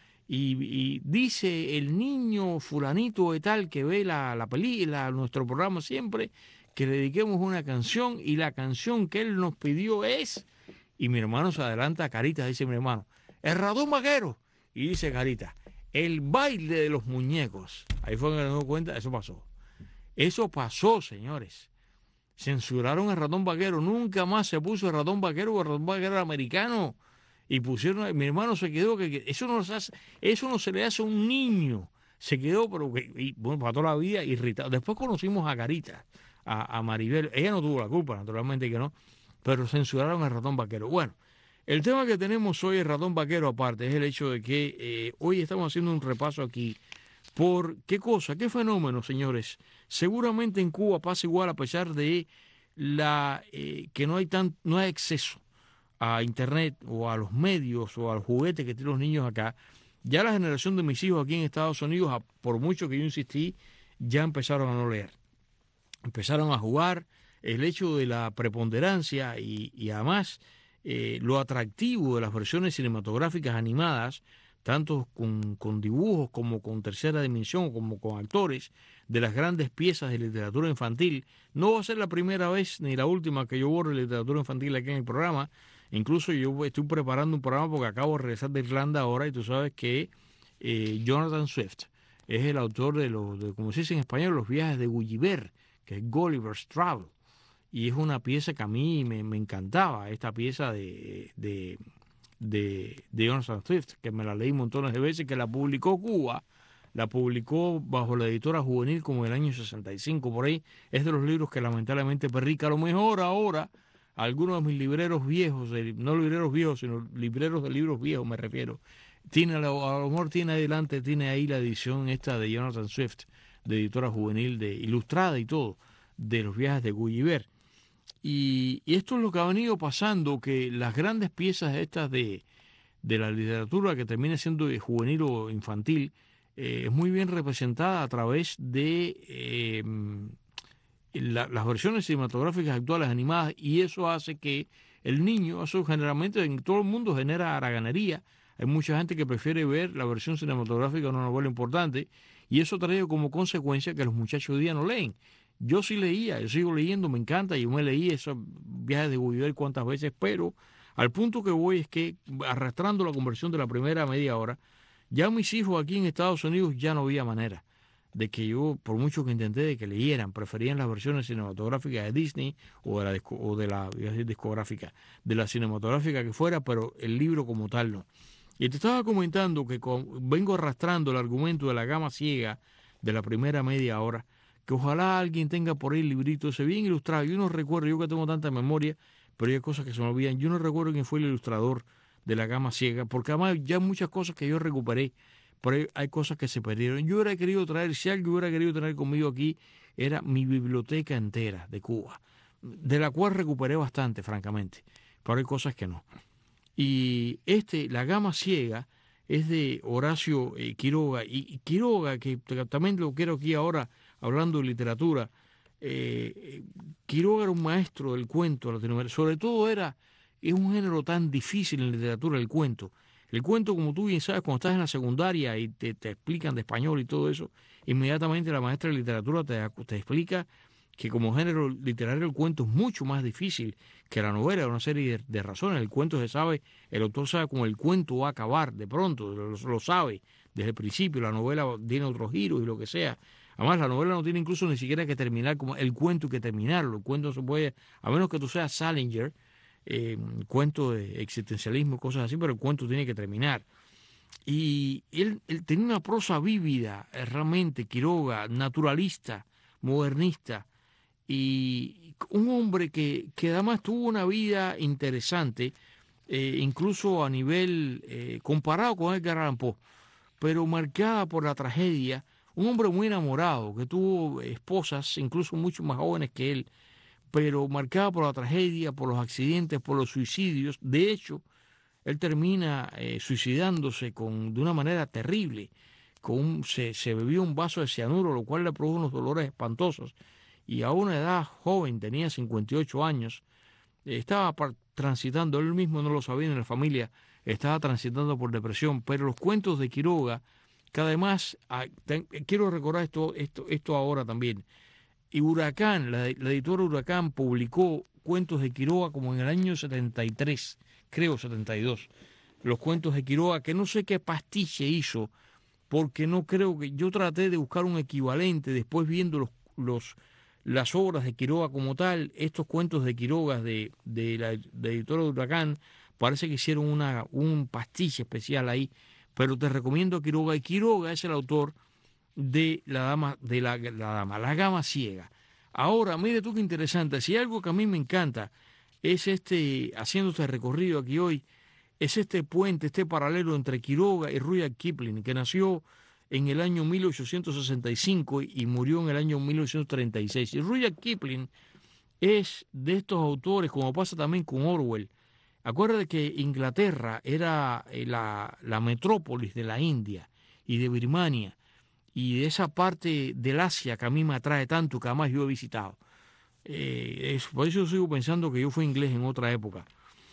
y dice el niño fulanito de tal que ve la película, nuestro programa siempre, que le dediquemos una canción, y la canción que él nos pidió es, y mi hermano se adelanta a Carita, dice mi hermano, el ratón vaquero. Y dice Carita, el baile de los muñecos. Ahí fue donde me di cuenta, eso pasó. Eso pasó, señores. Censuraron al ratón vaquero. Nunca más se puso el ratón vaquero o el ratón vaquero americano. Y pusieron, mi hermano se quedó, que eso no se le hace a un niño. Se quedó, pero bueno, para toda la vida irritado. Después conocimos a Carita, a Maribel. Ella no tuvo la culpa, naturalmente que no. Pero censuraron al ratón vaquero. Bueno. El tema que tenemos hoy, el ratón vaquero aparte, es el hecho de que hoy estamos haciendo un repaso aquí por qué cosa, qué fenómeno, señores. Seguramente en Cuba pasa igual a pesar de que no hay acceso a internet o a los medios o al juguete que tienen los niños acá. Ya la generación de mis hijos aquí en Estados Unidos, por mucho que yo insistí, ya empezaron a no leer. Empezaron a jugar. El hecho de la preponderancia y además lo atractivo de las versiones cinematográficas animadas, tanto con dibujos como con tercera dimensión, como con actores, de las grandes piezas de literatura infantil. No va a ser la primera vez ni la última que yo borre literatura infantil aquí en el programa. Incluso yo estoy preparando un programa porque acabo de regresar de Irlanda ahora y tú sabes que Jonathan Swift es el autor de como se dice en español, los viajes de Gulliver, que es Gulliver's Travel. Y es una pieza que a mí me encantaba, esta pieza de Jonathan Swift, que me la leí montones de veces, que la publicó Cuba, la publicó bajo la editora Juvenil como en el año 65, por ahí. Es de los libros que lamentablemente perdí, que a lo mejor ahora algunos de mis libreros viejos, no libreros viejos, sino libreros de libros viejos me refiero, a lo mejor tiene ahí la edición esta de Jonathan Swift, de editora Juvenil, ilustrada y todo, de los viajes de Gulliver. Y esto es lo que ha venido pasando, que las grandes piezas estas de la literatura que termina siendo juvenil o infantil es muy bien representada a través de las versiones cinematográficas actuales animadas, y eso hace que el niño, eso generalmente en todo el mundo genera haraganería. Hay mucha gente que prefiere ver la versión cinematográfica de una novela importante, y eso trae como consecuencia que los muchachos hoy día no leen. Yo sí leía, yo sigo leyendo, me encanta, yo me leí esos viajes de Gulliver cuantas veces, pero al punto que voy es que, arrastrando la conversión de la primera media hora, ya mis hijos aquí en Estados Unidos ya no había manera de que yo, por mucho que intenté de que leyeran, preferían las versiones cinematográficas de Disney o de la discográfica, de la cinematográfica que fuera, pero el libro como tal no. Y te estaba comentando que vengo arrastrando el argumento de la gama ciega de la primera media hora, que ojalá alguien tenga por ahí el librito ese bien ilustrado. Yo no recuerdo, yo que tengo tanta memoria, pero hay cosas que se me olvidan. Yo no recuerdo quién fue el ilustrador de la gama ciega, porque además ya muchas cosas que yo recuperé, pero hay cosas que se perdieron. Yo hubiera querido traer, si alguien hubiera querido tener conmigo aquí, era mi biblioteca entera de Cuba, de la cual recuperé bastante, francamente, pero hay cosas que no. Y la gama ciega es de Horacio Quiroga, y Quiroga, que también lo quiero aquí ahora, hablando de literatura, Quiroga era un maestro del cuento latinoamericano. Sobre todo es un género tan difícil en literatura, el cuento. El cuento, como tú bien sabes, cuando estás en la secundaria y te explican de español y todo eso, inmediatamente la maestra de literatura te explica que como género literario el cuento es mucho más difícil que la novela, una serie de razones. El cuento se sabe, el autor sabe cómo el cuento va a acabar, de pronto, lo sabe desde el principio. La novela tiene otros giros y lo que sea. Además, la novela no tiene incluso ni siquiera que terminar como el cuento, que terminarlo. El cuento se puede, a menos que tú seas Salinger, cuento de existencialismo, cosas así, pero el cuento tiene que terminar. Y él tenía una prosa vívida, realmente, Quiroga, naturalista, modernista, y un hombre que además tuvo una vida interesante. incluso a nivel comparado con Edgar Allan Poe, pero marcada por la tragedia. Un hombre muy enamorado, que tuvo esposas, incluso mucho más jóvenes que él, pero marcada por la tragedia, por los accidentes, por los suicidios. De hecho, él termina suicidándose de una manera terrible. Se bebió un vaso de cianuro, lo cual le produjo unos dolores espantosos. Y a una edad joven, tenía 58 años, estaba transitando, él mismo no lo sabía en la familia, estaba transitando por depresión. Pero los cuentos de Quiroga, que además, quiero recordar esto ahora también, y Huracán, la editora Huracán publicó cuentos de Quiroga como en el año 73, creo 72, los cuentos de Quiroga, que no sé qué pastiche hizo, porque no creo que, yo traté de buscar un equivalente, después viendo las obras de Quiroga como tal, estos cuentos de Quiroga de la editora Huracán, parece que hicieron un pastiche especial ahí, pero te recomiendo a Quiroga, y Quiroga es el autor de la Gama Ciega. Ahora, mire tú qué interesante, si algo que a mí me encanta es haciendo este recorrido aquí hoy, es este puente, este paralelo entre Quiroga y Rudyard Kipling, que nació en el año 1865 y murió en el año 1936. Y Rudyard Kipling es de estos autores, como pasa también con Orwell. Acuérdate que Inglaterra era la metrópolis de la India y de Birmania, y de esa parte del Asia que a mí me atrae tanto, que además yo he visitado. Por eso sigo pensando que yo fui inglés en otra época.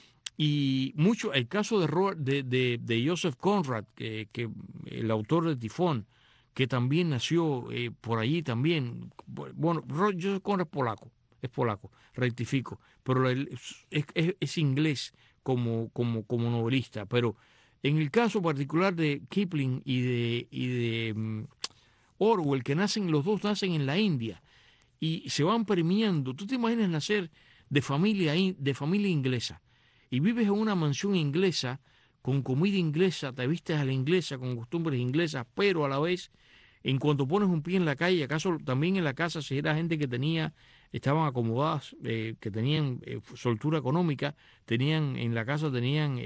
Y mucho, el caso de Joseph Conrad, que el autor de Tifón, que también nació por allí también. Bueno, Joseph Conrad es polaco, rectifico, pero es inglés como novelista. Pero en el caso particular de Kipling y de Orwell, que los dos nacen en la India y se van permeando. ¿Tú te imaginas nacer de familia inglesa y vives en una mansión inglesa, con comida inglesa, te vistes a la inglesa, con costumbres inglesas, pero a la vez, en cuanto pones un pie en la calle, acaso también en la casa, si era gente que estaban acomodadas, que tenían soltura económica, en la casa tenían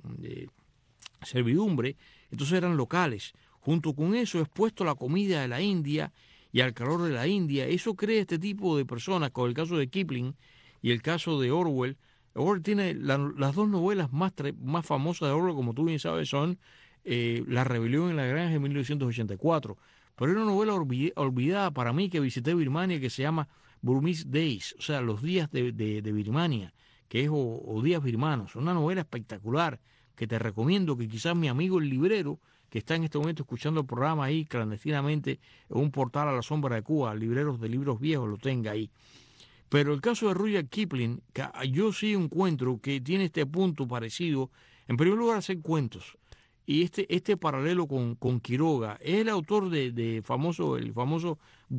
servidumbre, entonces eran locales. Junto con eso, expuesto a la comida de la India y al calor de la India, eso crea este tipo de personas, con el caso de Kipling y el caso de Orwell. Orwell tiene las dos novelas más famosas de Orwell, como tú bien sabes, son La rebelión en la granja de 1984. Pero hay una novela olvidada para mí que visité Birmania, que se llama Burmese Days, o sea, los días de Birmania, que es o días birmanos. Una novela espectacular que te recomiendo, que quizás mi amigo el librero, que está en este momento escuchando el programa ahí clandestinamente en un portal a la sombra de Cuba, libreros de libros viejos, lo tenga ahí. Pero el caso de Rudyard Kipling, que yo sí encuentro que tiene este punto parecido, en primer lugar, hacer cuentos. Y este paralelo con Quiroga, es el autor el famoso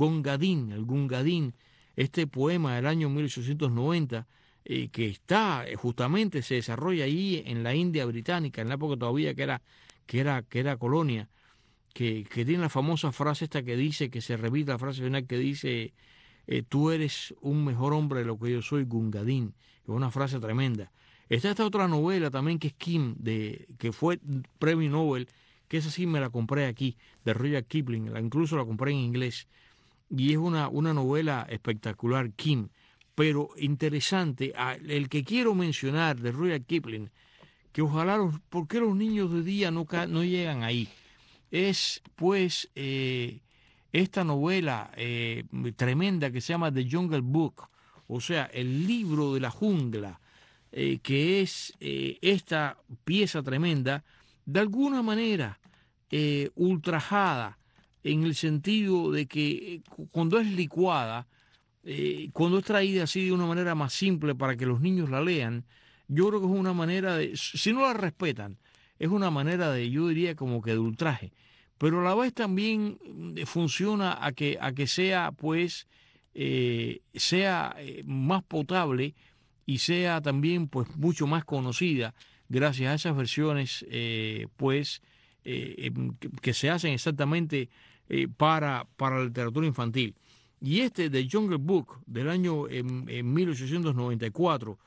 Gungadin, este poema del año 1890, que justamente se desarrolla ahí en la India británica, en la época todavía que era colonia, que tiene la famosa frase esta que dice, que se repite la frase final que dice, tú eres un mejor hombre de lo que yo soy, Gungadin. Es una frase tremenda. Está esta otra novela también que es Kim, que fue premio Nobel, que esa sí me la compré aquí, de Rudyard Kipling, incluso la compré en inglés, y es una novela espectacular, Kim, pero interesante. El que quiero mencionar de Rudyard Kipling, que ojalá, ¿por qué los niños de día no llegan ahí? Es pues esta novela tremenda que se llama The Jungle Book, o sea, el libro de la jungla, que es esta pieza tremenda, de alguna manera ultrajada, en el sentido de que cuando es licuada, cuando es traída así de una manera más simple para que los niños la lean, yo creo que es una manera si no la respetan, es una manera yo diría como que de ultraje, pero a la vez también funciona a que sea pues sea más potable y sea también pues mucho más conocida gracias a esas versiones que se hacen exactamente para la literatura infantil. Y The Jungle Book del año en 1894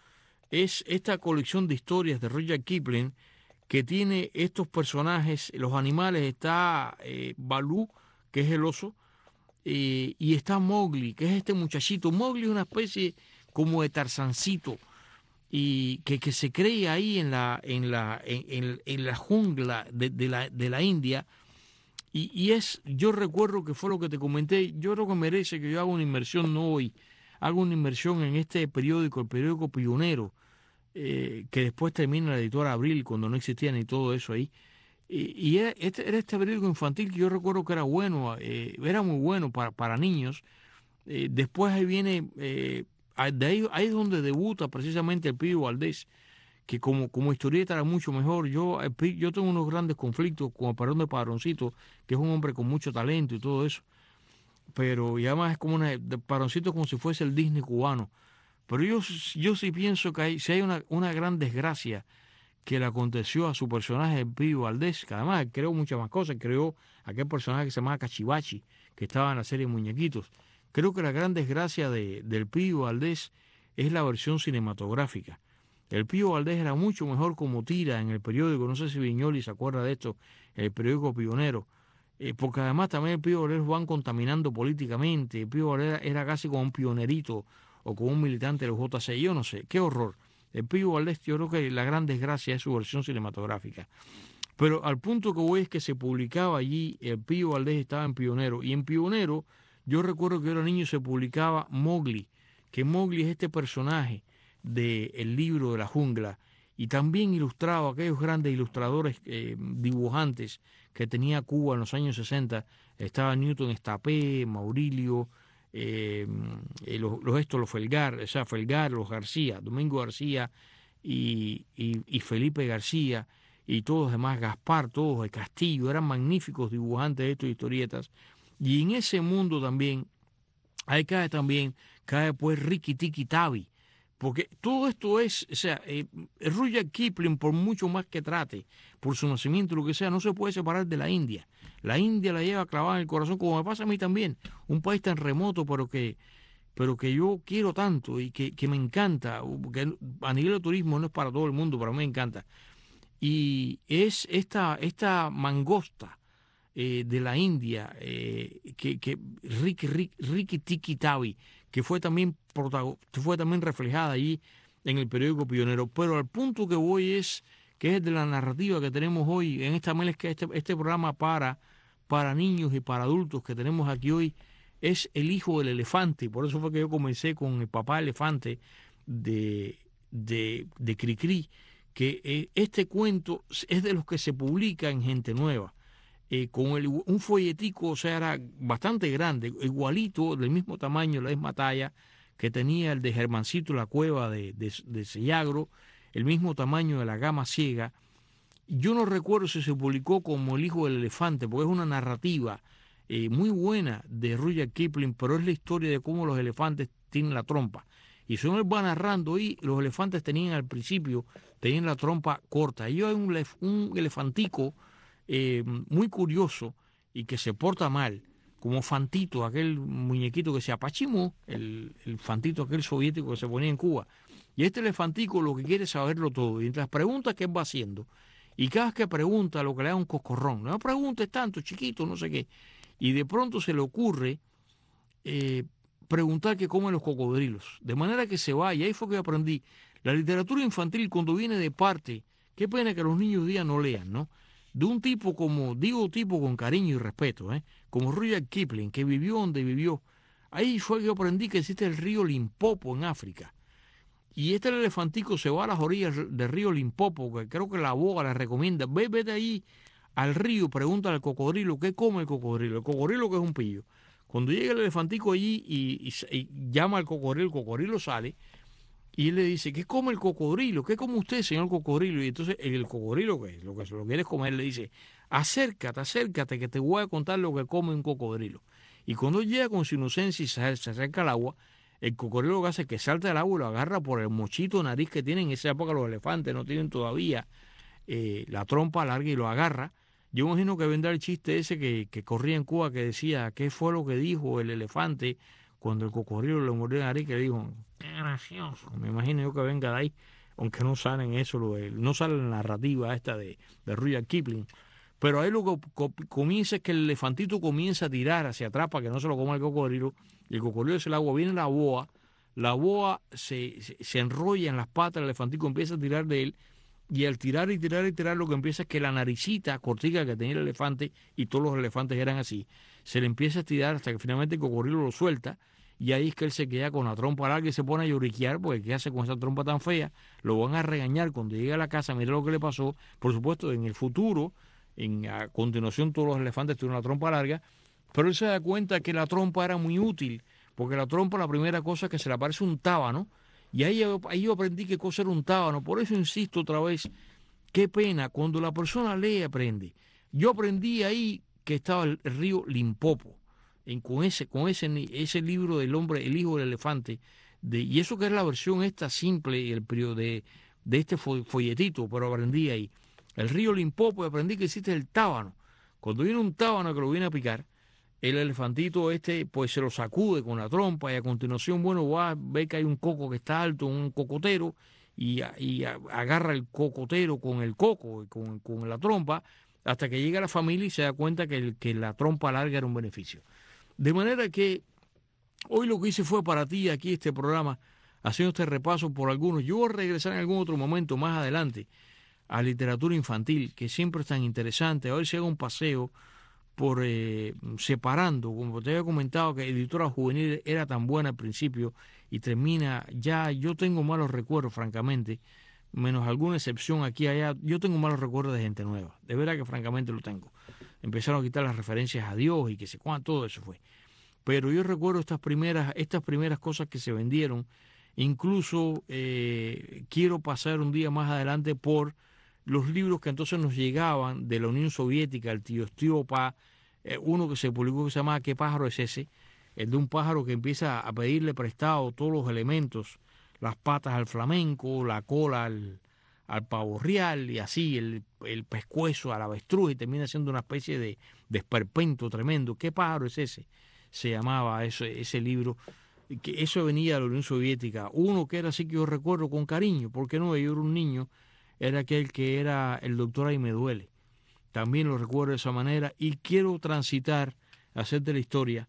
es esta colección de historias de Rudyard Kipling que tiene estos personajes, los animales. Está Balú, que es el oso, y está Mowgli, que es este muchachito. Mowgli es una especie como de Tarzancito, y que se cree ahí en la jungla de la India. Y yo recuerdo que fue lo que te comenté. Yo creo que merece que yo haga una inmersión, no hoy, hago una inmersión en este periódico, el periódico pionero, que después termina la editora Abril, cuando no existía ni todo eso ahí. Y era este periódico infantil que yo recuerdo que era bueno, era muy bueno para niños. Después ahí viene, ahí es donde debuta precisamente el Pío Valdés, que como historieta era mucho mejor. Yo tengo unos grandes conflictos con el Perón de Padroncito, que es un hombre con mucho talento y todo eso. Pero y además es como Padroncito, como si fuese el Disney cubano. Pero yo sí pienso que si hay una gran desgracia que le aconteció a su personaje, el Pío Valdés, que además creó muchas más cosas. Creó aquel personaje que se llamaba Cachivachi, que estaba en la serie Muñequitos. Creo que la gran desgracia del Pío Valdés es la versión cinematográfica. El Pío Valdés era mucho mejor como tira en el periódico. No sé si Viñoli se acuerda de esto, el periódico pionero. Porque además también el Pío Valdés lo van contaminando políticamente. El Pío Valdés era casi como un pionerito o como un militante de los JC. Yo no sé, qué horror. El Pío Valdés, yo creo que la gran desgracia es su versión cinematográfica. Pero al punto que voy es que se publicaba allí, el Pío Valdés estaba en Pionero. Y en Pionero, yo recuerdo que yo era niño y se publicaba Mowgli, que Mowgli es este personaje del libro de la jungla. Y también ilustraba aquellos grandes ilustradores, dibujantes que tenía Cuba en los años 60. Estaba Newton Estapé, Maurilio, los Felgar, los García, Domingo García y Felipe García y todos los demás, Gaspar, todos, el Castillo, eran magníficos dibujantes de estas historietas. Y en ese mundo también, ahí cae pues Rikki Tikki Tavi, porque todo esto es, o sea, Rudyard Kipling, por mucho más que trate, por su nacimiento, lo que sea, no se puede separar de la India. La India la lleva clavada en el corazón, como me pasa a mí también. Un país tan remoto, pero que yo quiero tanto y que me encanta, que a nivel de turismo no es para todo el mundo, pero a mí me encanta. Y es esta mangosta de la India, Rikki Tikki Tavi, que fue también reflejada allí en el periódico Pionero. Pero al punto que voy es que es de la narrativa que tenemos hoy en esta mezcla, este programa para niños y para adultos que tenemos aquí hoy, es El hijo del elefante. Por eso fue que yo comencé con el papá elefante de Cricri, que este cuento es de los que se publica en Gente Nueva. Con un folletico, o sea, era bastante grande, igualito, del mismo tamaño, la misma talla que tenía el de Germancito La Cueva de Sellagro, el mismo tamaño de La Gama Ciega. Yo no recuerdo si se publicó como El hijo del elefante, porque es una narrativa muy buena de Rudyard Kipling, pero es la historia de cómo los elefantes tienen la trompa. Y según él va narrando, y los elefantes al principio tenían la trompa corta. Y hay un elefantico muy curioso y que se porta mal, como Fantito, aquel muñequito que se apachimó, el Fantito aquel soviético que se ponía en Cuba. Y este elefantico lo que quiere es saberlo todo. Y entre las preguntas que él va haciendo, y cada vez que pregunta, lo que le da un coscorrón. No preguntes tanto, chiquito, no sé qué. Y de pronto se le ocurre preguntar qué comen los cocodrilos. De manera que se va, y ahí fue que aprendí. La literatura infantil, cuando viene de parte, qué pena que los niños hoy día no lean, ¿no? De un tipo tipo con cariño y respeto, como Rudyard Kipling, que vivió donde vivió. Ahí fue que yo aprendí que existe el río Limpopo en África. Y el elefantico se va a las orillas del río Limpopo, que creo que la boga le recomienda. Vete ahí al río, pregunta al cocodrilo, ¿qué come el cocodrilo? El cocodrilo, que es un pillo. Cuando llega el elefantico allí y llama al cocodrilo, el cocodrilo sale y él le dice, ¿qué come el cocodrilo? ¿Qué come usted, señor cocodrilo? Y entonces el cocodrilo, que lo que se lo quiere comer, le dice, acércate, que te voy a contar lo que come un cocodrilo. Y cuando llega con su inocencia y se acerca al agua, el cocodrilo lo que hace es que salta del agua y lo agarra por el mochito de nariz que tienen. En esa época los elefantes no tienen todavía la trompa larga, y lo agarra. Yo imagino que vendrá el chiste ese que corría en Cuba, que decía, ¿qué fue lo que dijo el elefante cuando el cocodrilo le mordió la nariz? Que le dijo, qué gracioso. Me imagino yo que venga de ahí. aunque no sale en eso, no sale en la narrativa esta de Rudyard Kipling. Pero ahí lo que comienza es que el elefantito comienza a tirar hacia atrás para que no se lo coma el cocodrilo, y el cocodrilo es el agua, viene la boa se enrolla en las patas, el elefantito empieza a tirar de él, y al tirar y tirar y tirar, lo que empieza es que la naricita cortica que tenía el elefante, y todos los elefantes eran así, se le empieza a tirar hasta que finalmente el cocodrilo lo suelta, y ahí es que él se queda con la trompa larga y se pone a lloriquear, porque ¿qué hace con esa trompa tan fea? Lo van a regañar cuando llegue a la casa, mira lo que le pasó. Por supuesto, en el futuro, a continuación todos los elefantes tuvieron una trompa larga, pero él se da cuenta que la trompa era muy útil, porque la trompa, la primera cosa es que se le aparece un tábano, y ahí yo aprendí qué cosa era un tábano. Por eso insisto otra vez, qué pena, cuando la persona lee, aprende. Yo aprendí ahí que estaba el río Limpopo, con ese libro del hombre, el hijo del elefante, y eso que es la versión esta simple, el periodo de este folletito, pero aprendí ahí. El río Limpopo, y aprendí que existe el tábano. Cuando viene un tábano que lo viene a picar, el elefantito pues se lo sacude con la trompa, y a continuación, ve que hay un coco que está alto, un cocotero, y agarra el cocotero con el coco, con la trompa, hasta que llega a la familia y se da cuenta que la trompa larga era un beneficio. De manera que hoy lo que hice fue para ti aquí este programa, haciendo este repaso por algunos. Yo voy a regresar en algún otro momento más adelante a literatura infantil, que siempre es tan interesante. A ver si hago un paseo por separando, como te había comentado, que Editora Juvenil era tan buena al principio y termina, ya yo tengo malos recuerdos, francamente, menos alguna excepción aquí y allá, yo tengo malos recuerdos de Gente Nueva, de verdad que francamente lo tengo. Empezaron a quitar las referencias a Dios y que sé cuánto, todo eso fue. Pero yo recuerdo estas primeras cosas que se vendieron. Incluso quiero pasar un día más adelante por los libros que entonces nos llegaban de la Unión Soviética, el tío Stiopa, uno que se publicó que se llama ¿Qué pájaro es ese? El de un pájaro que empieza a pedirle prestado todos los elementos, las patas al flamenco, la cola al pavo real, y así el pescuezo al avestruz, y termina siendo una especie de esperpento tremendo. ¿Qué pájaro es ese? Se llamaba ese libro, que eso venía de la Unión Soviética. Uno que era así que yo recuerdo con cariño, porque no, yo era un niño, era aquel que era El doctor Ahí me duele. También lo recuerdo de esa manera, y quiero transitar, hacerte la historia,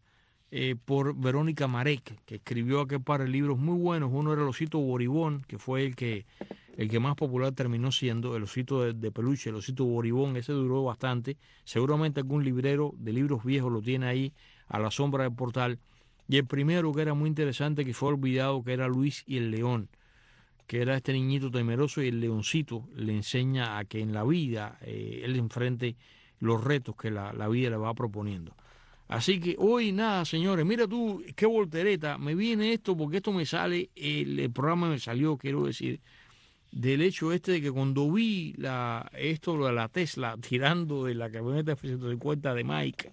por Verónica Marek, que escribió aquel par de libros muy buenos. Uno era El osito Boribón, que fue el que más popular terminó siendo, el osito de peluche, el osito Boribón. Ese duró bastante. Seguramente algún librero de libros viejos lo tiene ahí a la sombra del portal. Y el primero, que era muy interesante, que fue olvidado, que era Luis y el león, que era este niñito temeroso, y el leoncito le enseña a que en la vida él enfrente los retos que la vida le va proponiendo. Así que hoy nada, señores, mira tú qué voltereta, me viene esto porque esto me sale, el programa me salió, quiero decir, del hecho de que cuando vi esto de la Tesla tirando de la camioneta F-150 de Mike,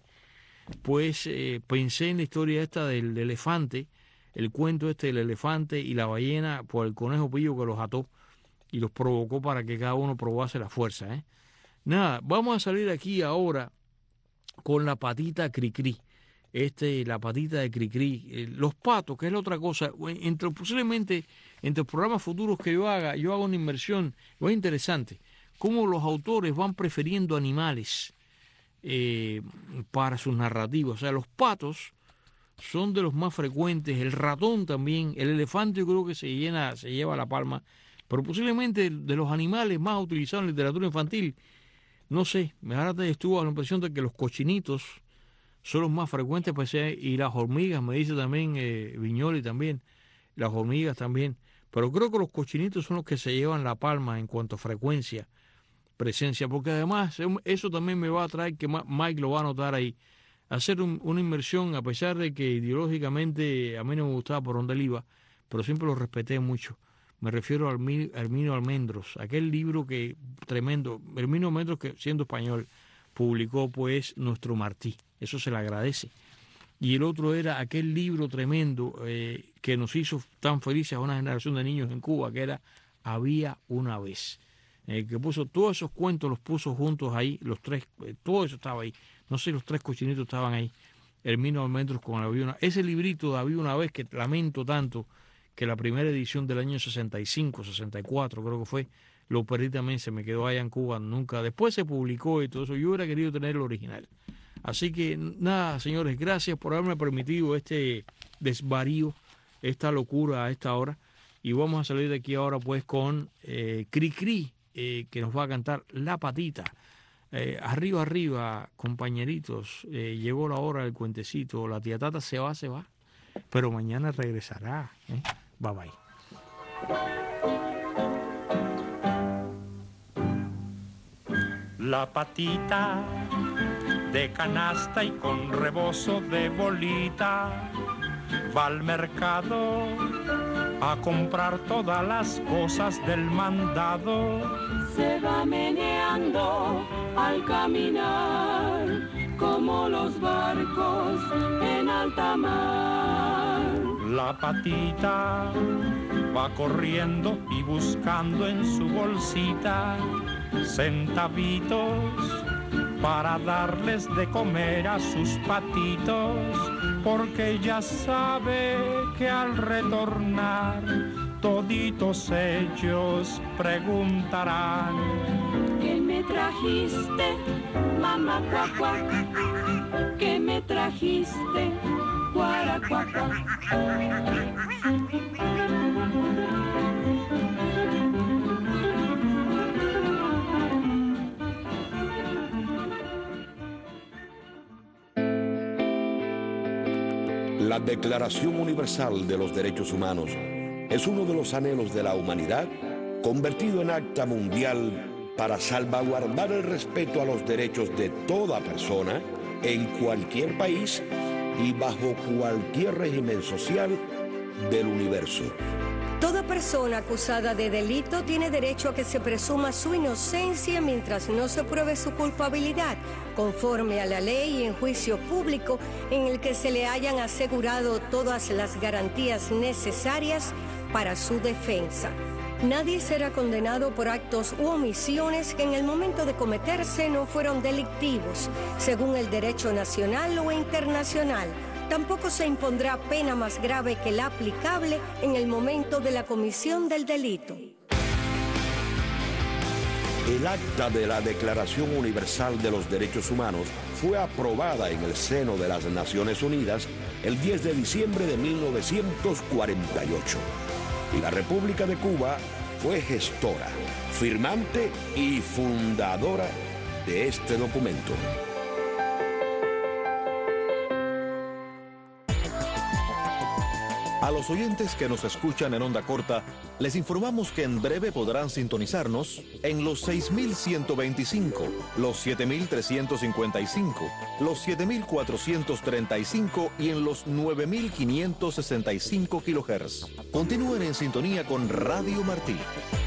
pues pensé en la historia esta del elefante, el cuento del elefante y la ballena por el conejo pillo que los ató y los provocó para que cada uno probase la fuerza. Nada, vamos a salir aquí ahora con la patita Cricri, la patita de Cricri, los patos, que es la otra cosa. Posiblemente entre los programas futuros que yo haga una inversión muy interesante, cómo los autores van prefiriendo animales para sus narrativas. O sea, los patos son de los más frecuentes, el ratón también, el elefante yo creo que se lleva la palma, pero posiblemente de los animales más utilizados en literatura infantil, no sé, ahora estuvo la impresión de que los cochinitos son los más frecuentes, pues, y las hormigas, me dice también Viñoli también, las hormigas también, pero creo que los cochinitos son los que se llevan la palma en cuanto a frecuencia, presencia, porque además eso también me va a traer, que Mike lo va a notar ahí, hacer una inmersión, a pesar de que ideológicamente a mí no me gustaba por donde él iba, pero siempre lo respeté mucho. Me refiero a Herminio Almendros, aquel libro que tremendo, Herminio Almendros, que siendo español publicó pues Nuestro Martí, eso se le agradece. Y el otro era aquel libro tremendo que nos hizo tan felices a una generación de niños en Cuba, que era Había una vez, que puso todos esos cuentos, los puso juntos ahí, los tres, todo eso estaba ahí, no sé, los tres cochinitos estaban ahí, Herminio Almendros con Había una, ese librito de Había una vez, que lamento tanto que la primera edición del año 65, 64 creo que fue, lo perdí también, se me quedó allá en Cuba, nunca, después se publicó y todo eso, yo hubiera querido tener el original. Así que nada, señores, gracias por haberme permitido este desvarío, esta locura a esta hora, y vamos a salir de aquí ahora pues con Cri Cri, que nos va a cantar La Patita. Arriba, arriba, compañeritos, llegó la hora del cuentecito, la tía Tata se va, pero mañana regresará. Bye bye. La patita de canasta y con rebozo de bolita va al mercado a comprar todas las cosas del mandado. Se va meneando al caminar como los barcos en alta mar. La patita va corriendo y buscando en su bolsita centavitos para darles de comer a sus patitos, porque ella sabe que al retornar toditos ellos preguntarán: ¿qué me trajiste, mamá cuacua? ¿Qué me trajiste, guaracuacua? La Declaración Universal de los Derechos Humanos es uno de los anhelos de la humanidad convertido en acta mundial para salvaguardar el respeto a los derechos de toda persona en cualquier país y bajo cualquier régimen social del universo. Toda persona acusada de delito tiene derecho a que se presuma su inocencia mientras no se pruebe su culpabilidad, conforme a la ley y en juicio público en el que se le hayan asegurado todas las garantías necesarias para su defensa. Nadie será condenado por actos u omisiones que en el momento de cometerse no fueron delictivos, según el derecho nacional o internacional. Tampoco se impondrá pena más grave que la aplicable en el momento de la comisión del delito. El acta de la Declaración Universal de los Derechos Humanos fue aprobada en el seno de las Naciones Unidas el 10 de diciembre de 1948. Y la República de Cuba fue gestora, firmante y fundadora de este documento. A los oyentes que nos escuchan en onda corta, les informamos que en breve podrán sintonizarnos en los 6.125, los 7.355, los 7.435 y en los 9.565 kHz. Continúen en sintonía con Radio Martí.